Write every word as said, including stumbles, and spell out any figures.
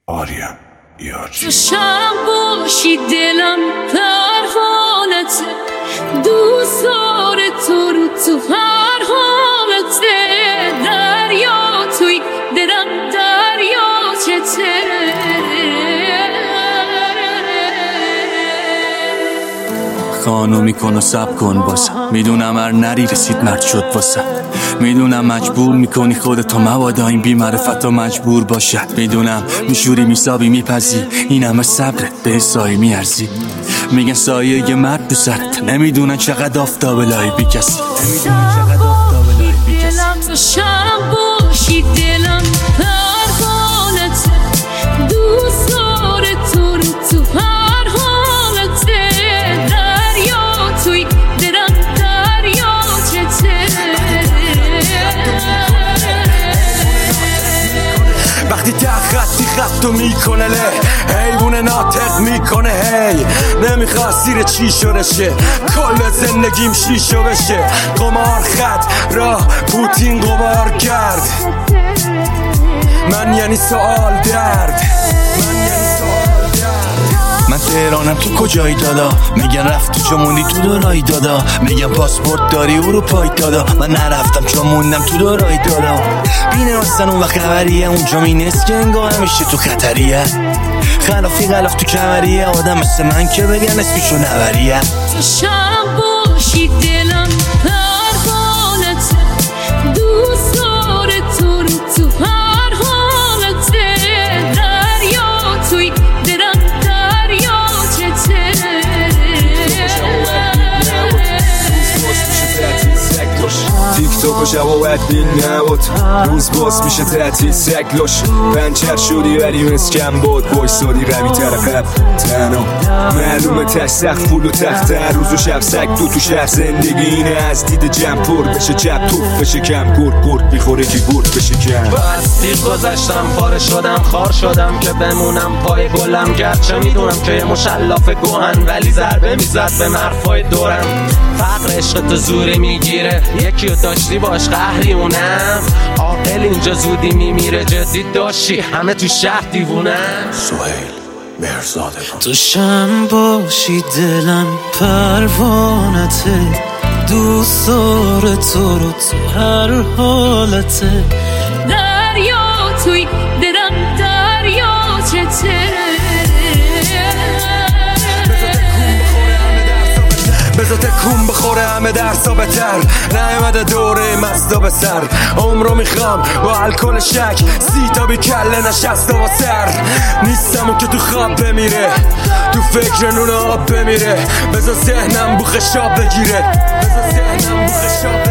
آریا یارجی. تو شب باشی دلم پروانته، دوست داره تو رو تو هر حالته. دریا توی دلم دریا چته. خانو میکن و سب کن باسم، میدونم هر نری رسید مرد شد واسم. میدونم مجبور میکنی خودتو مبادا این بی معرفتا مجبور باشد. میدونم میشوری میسابی میپزی، این همه صبرت به سایه میارزی. میگن سایه یه مرد تو سرت، نمیدونن چقدر آفتاب لای بی کسی. تو شب باشی دلم پروانته، دوست داره تو رو تو هر حالته. دریا توی دلم دریا چته. وقتی تخطی خطو میکنه له، حیوون ناطق میکنه هی. نمیخواد سیر چی شدشه، کل زندگیم شیشو بشه. قمار خط راه پوتین قمار کرد، من یعنی سوال درد. من یعنی سوال درد. من تهرانم تو کجایی دادا؟ میگن رفت تو چه موندی تو دورایی دادا. میگن پاسپورت داری اروپایی دادا. من نرفتم چون موندم تو دورایی دادا. بینه اصلا اون وقت خبریه، اونجا مینست که انگاه همیشه تو خطریه. خلافی غلاف تو کمریه، آدم مثل من که بگن اسمیشو نبریه. تو شب باشی دلم پروانته، دوست داره تو رو تو هر حالته. دریا توی دلم دریا چته. تیک توک و شبابت بین نبود، روز باز میشه تعطیل سگلوش. پنچر شدی ولی مسکن بود، بایستادی روی طرف تنها. معلومه تش سخت پول و تخته، روز و شب سگ دو تو شهر زندگی اینه. از دید جمع پر بشه چپ توف بشه کم، گرد گرد میخوره که گرد بشه کم. از تیر گذشتم پاره شدم خار شدم که بمونم پای گلم. گرچه میدونم که یه مشلاف گوهن ولی ضربه میزد به مرفای دورم. فقر عشق تو زوری میگیره، یکی رو داشتی باش قهری اونم. عاقل اینجا زودی میمیره، جدی داشتی همه تو شهر دیوونم. سهیل مرزاده. تو شم باشی دلم پروانته، دوست داره تو رو تو هر حالته. دریا توی دلم دریا چته. بذار تکون بخوره همه درسا بتر. نایمده دوره مزدا به سر، عمرو میخوام با الکل شک. سی تا بی کله نشسته با سر. نیستم اون که تو خواب بمیره، تو فکر نون آب بمیره. بذار ذهنم بو خشاب بگیره، بذار ذهنم بو خشاب